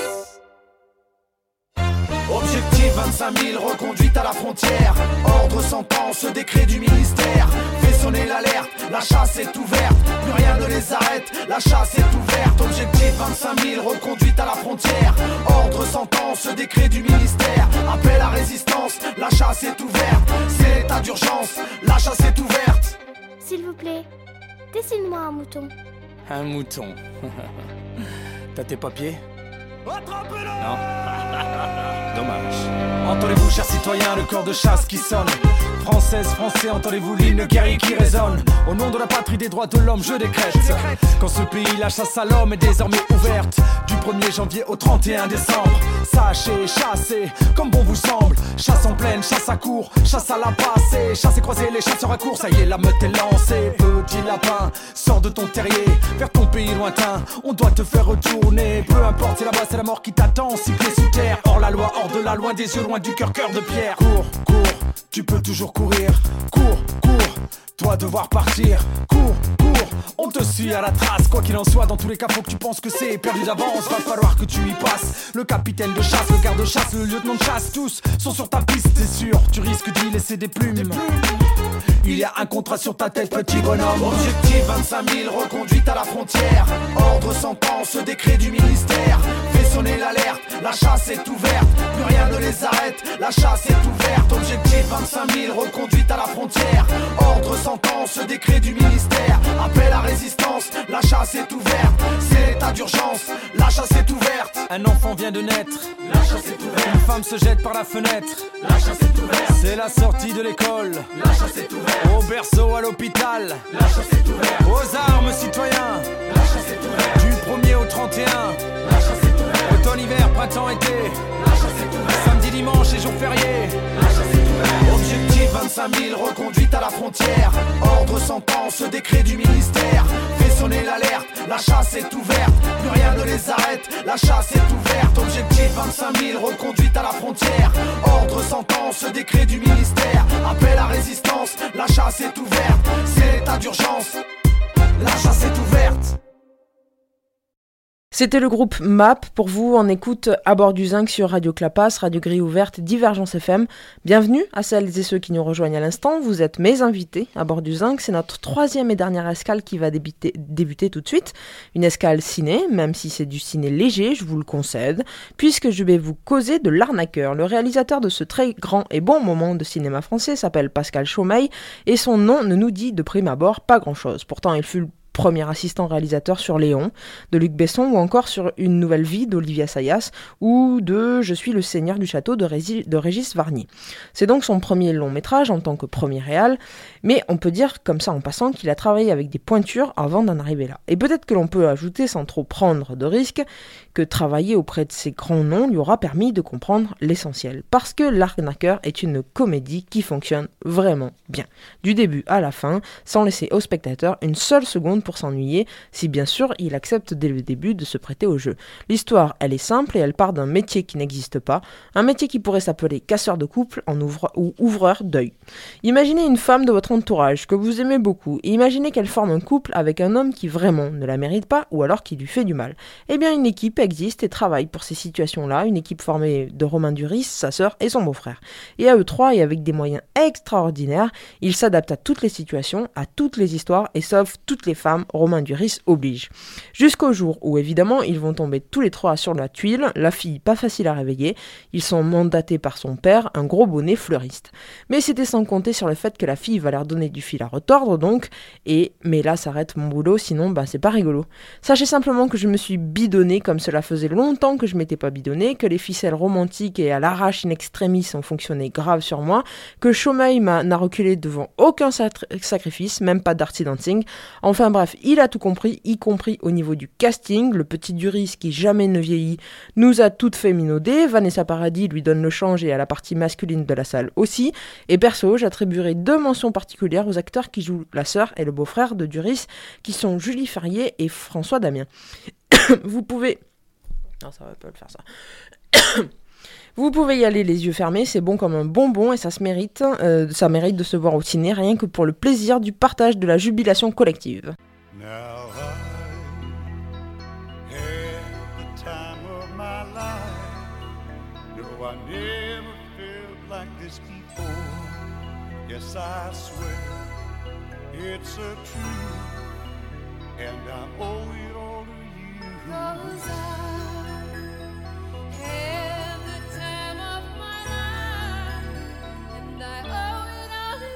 Objectif vingt-cinq mille, reconduite à la frontière. Ordre sentence, décret du ministère. Fait sonner l'alerte, la chasse est ouverte. Plus rien ne les arrête, la chasse est ouverte. Objectif vingt-cinq mille, reconduite à la frontière. Ordre sentence, décret du ministère. Appel à résistance, la chasse est ouverte. C'est l'état d'urgence, la chasse est ouverte. S'il vous plaît, dessine-moi un mouton. Un mouton. T'as tes papiers? Attrapez-le! Non. Dommage. Entendez-vous, chers citoyens, le corps de chasse qui sonne. Françaises, Français, entendez-vous l'hymne guerrier qui résonne. Au nom de la patrie des droits de l'homme, je décrète qu'en ce pays, la chasse à l'homme est désormais ouverte. Du premier janvier au trente et un décembre. Sachez, chassez, comme bon vous semble. Chasse en plaine, chasse à court, chasse à la passée. Chasse et croiser les chasseurs à court, ça y est, la meute est lancée. Petit lapin, sors de ton terrier, vers ton pays lointain. On doit te faire retourner. Peu importe, c'est là-bas, c'est la mort qui t'attend. Six pieds sous terre, hors la loi, hors de la loi, des yeux loin du cœur, cœur de pierre. Cours, cours, tu peux toujours courir. Cours, cours, toi devoir partir. Cours, cours, on te suit à la trace. Quoi qu'il en soit, dans tous les cas, faut que tu penses que c'est perdu d'avance. Va falloir que tu y passes. Le capitaine de chasse, le garde-chasse, le lieutenant de chasse, tous sont sur ta piste, c'est sûr. Tu risques d'y laisser des plumes. Des plumes. Il y a un contrat sur ta tête, petit bonhomme. Objectif vingt-cinq mille, reconduite à la frontière. Ordre sentence, décret du ministère. Fais sonner l'alerte, la chasse est ouverte. Plus rien ne les arrête, la chasse est ouverte. Objectif vingt-cinq mille, reconduite à la frontière. Ordre sentence, décret du ministère. Appel à résistance, la chasse est ouverte. C'est l'état d'urgence, la chasse est ouverte. Un enfant vient de naître, la chasse est ouverte. Une femme se jette par la fenêtre, la chasse est ouverte. C'est la sortie de l'école, la chasse est ouverte. Au berceau, à l'hôpital, la chasse est ouverte. Aux armes, citoyens, la chasse est ouverte. Du premier au trente et un, la chasse est ouverte. Automne, hiver, printemps, été, la chasse est ouverte. Samedi, dimanche et jours fériés, la chasse est ouverte. Objectif vingt-cinq mille, reconduite à la frontière. Ordre sentence, décret du ministère. Fais sonner l'alerte, la chasse est ouverte. Plus rien ne les arrête, la chasse est ouverte. Objectif vingt-cinq mille, reconduite à la frontière. Ordre sentence, décret du ministère. Appel à résistance, la chasse est ouverte. C'est l'état d'urgence, la chasse est ouverte. C'était le groupe M A P pour vous en écoute à bord du Zinc sur Radio Clapas, Radio Grille Ouverte, Divergence F M. Bienvenue à celles et ceux qui nous rejoignent à l'instant. Vous êtes mes invités à bord du Zinc. C'est notre troisième et dernière escale qui va débuter, débuter tout de suite. Une escale ciné, même si c'est du ciné léger, je vous le concède, puisque je vais vous causer de L'Arnaqueur. Le réalisateur de ce très grand et bon moment de cinéma français s'appelle Pascal Chaumeil et son nom ne nous dit de prime abord pas grand-chose. Pourtant, il fut le premier assistant réalisateur sur Léon, de Luc Besson, ou encore sur Une nouvelle vie d'Olivier Assayas, ou de Je suis le seigneur du château de, Rési- de Régis Varnier. C'est donc son premier long métrage en tant que premier réal, mais on peut dire comme ça en passant qu'il a travaillé avec des pointures avant d'en arriver là. Et peut-être que l'on peut ajouter, sans trop prendre de risques, que travailler auprès de ces grands noms lui aura permis de comprendre l'essentiel. Parce que L'Arnaqueur est une comédie qui fonctionne vraiment bien, du début à la fin, sans laisser au spectateur une seule seconde pour s'ennuyer, si bien sûr il accepte dès le début de se prêter au jeu. L'histoire, elle est simple et elle part d'un métier qui n'existe pas, un métier qui pourrait s'appeler casseur de couple en ouvre- ou ouvreur d'œil. Imaginez une femme de votre entourage que vous aimez beaucoup et imaginez qu'elle forme un couple avec un homme qui vraiment ne la mérite pas ou alors qui lui fait du mal. Eh bien une équipe existe et travaille pour ces situations-là, une équipe formée de Romain Duris, sa sœur et son beau-frère. Et à eux trois, et avec des moyens extraordinaires, ils s'adaptent à toutes les situations, à toutes les histoires et sauvent toutes les femmes. Romain Duris oblige. Jusqu'au jour où, évidemment, ils vont tomber tous les trois sur la tuile, la fille pas facile à réveiller, ils sont mandatés par son père, un gros bonnet fleuriste. Mais c'était sans compter sur le fait que la fille va leur donner du fil à retordre, donc, et, mais là s'arrête mon boulot, sinon, ben c'est pas rigolo. Sachez simplement que je me suis bidonnée comme cela faisait longtemps que je m'étais pas bidonnée, que les ficelles romantiques et à l'arrache in extremis ont fonctionné grave sur moi, que Chaumeil m'a, n'a reculé devant aucun sacri- sacrifice, même pas Dirty Dancing, enfin bref, il a tout compris, y compris au niveau du casting. Le petit Duris qui jamais ne vieillit nous a toutes fait minauder. Vanessa Paradis lui donne le change et à la partie masculine de la salle aussi. Et perso, j'attribuerai deux mentions particulières aux acteurs qui jouent la sœur et le beau-frère de Duris, qui sont Julie Ferrier et François Damien. Vous pouvez... Non, ça va pas le faire ça. Vous pouvez y aller les yeux fermés, c'est bon comme un bonbon et ça se mérite, euh, ça mérite de se voir au ciné, rien que pour le plaisir du partage de la jubilation collective. Now I had the time of my life. No, I never felt like this before. Yes, I swear it's a truth, and I owe it all to you. 'Cause I had the time of my life, and I owe it all to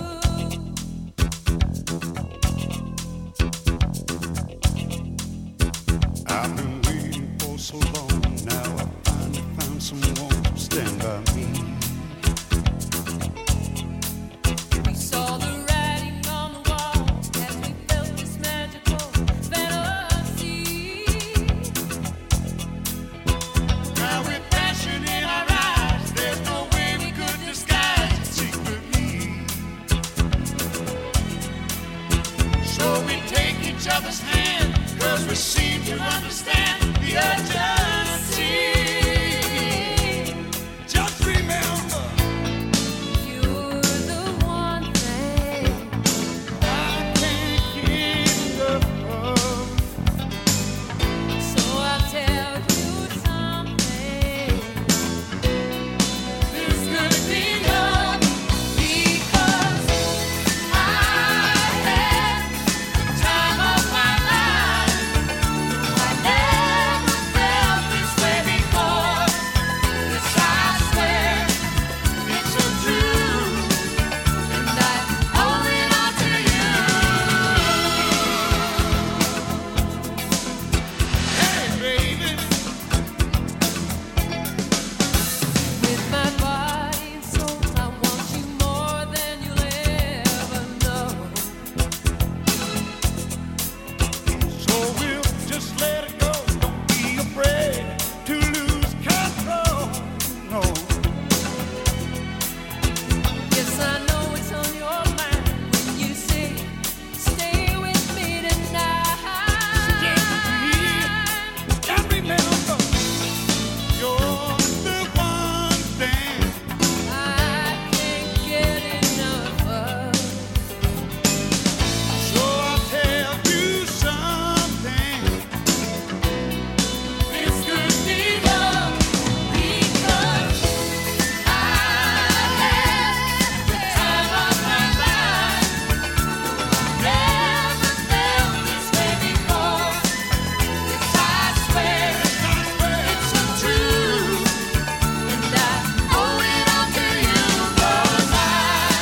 you. seem to understand the urgency. Just remember, You're the one thing I can't get enough of. So I'll tell you something. This could be love because I had the time of my life. I never felt this way before. Yes, I swear it's so true, and I owe it all to you. Hey, baby. With my body and soul, I want you more than you'll ever know. So we'll just let it go. Don't be afraid to lose control. No, Yes, I know it's on your mind when you say, stay with me tonight. and remember, you're the one thing I can't get enough of. So I'll tell you something. This could be love because I had the time of my life. Never felt this way before. Yes, I swear it's so true, And I owe it all to you 'cause I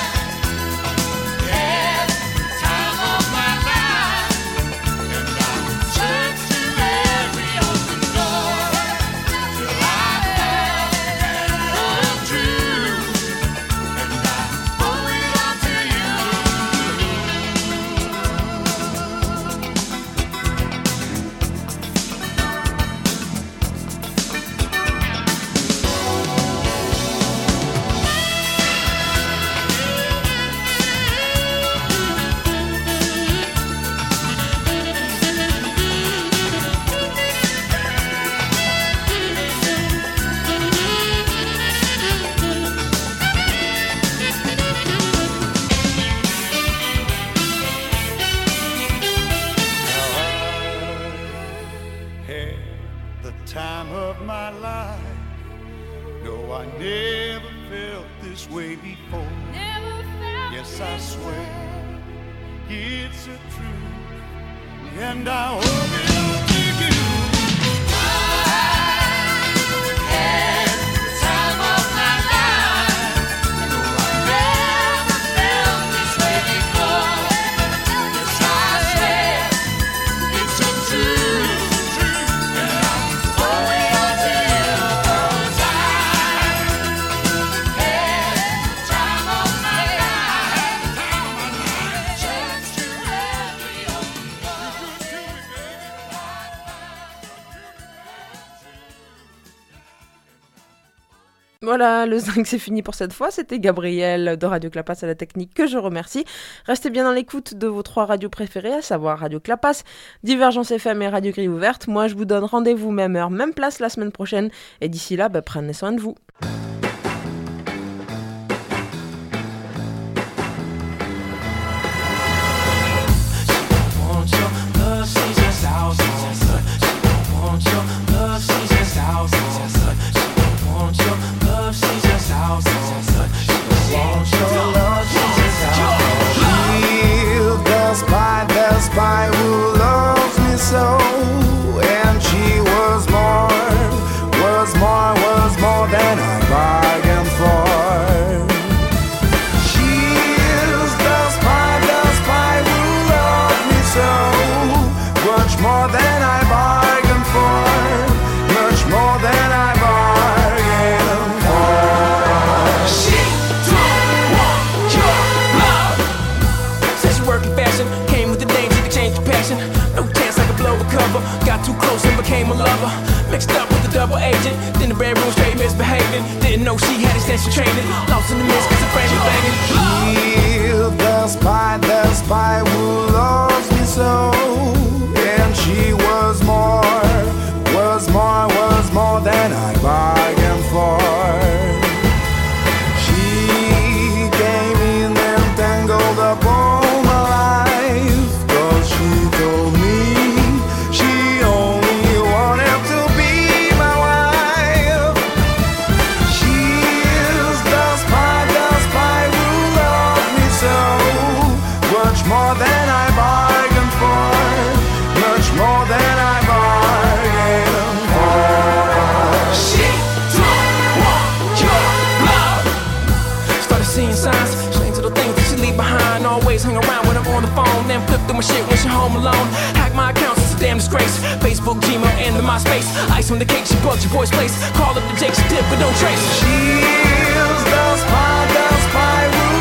had the time of my life, and I searched through every open door till I found the truth, and I owe it all to you. Had the time of my life. No, I never felt this way before. never felt Yes, I swear it's a truth, and I owe it all to you. I had the time of my life. No, I never felt this way before. Yes, I swear it's a truth, and I owe it all to you. 'Cause I had the time of my life. Searched through every open door. You could do it, Voilà, le zinc c'est fini pour cette fois. C'était Gabriel de Radio Clapas à la technique que je remercie. Restez bien dans l'écoute de vos trois radios préférées, à savoir Radio Clapas, Divergence F M et Radio Grille Ouverte. Moi je vous donne rendez-vous même heure, même place la semaine prochaine. Et d'ici là, bah, prenez soin de vous. Want your love, she's just out, she's just a- She don't want your love, she's just out, she's just a- She don't want your love, she's just out, she's just a- She don't want your love, she's just out. She's the spy, the spy who loves me so. And she was more, was more, was more than I bargained for. She's the spy, the spy who loves me so. Much more than I bargained for. Much more than I bargained for. She don't want your love. Said she working fashion, came with the name, she could change the passion. No chance I could blow a cover. Got too close and became a lover. Mixed up with the double agent, then the bedroom straight misbehaving. Didn't know she had extensive training. Lost in the mist cause her friends were banging. She's the spy, the spy who loves me so. And she was Instagram, flip through my shit when she home alone. Hack my accounts, it's a damn disgrace. Facebook, Gmail, and the MySpace. Ice on the cake, she bugs your boy's place. Call up the Jake, she dip, but don't trace. She's the spy, the spy who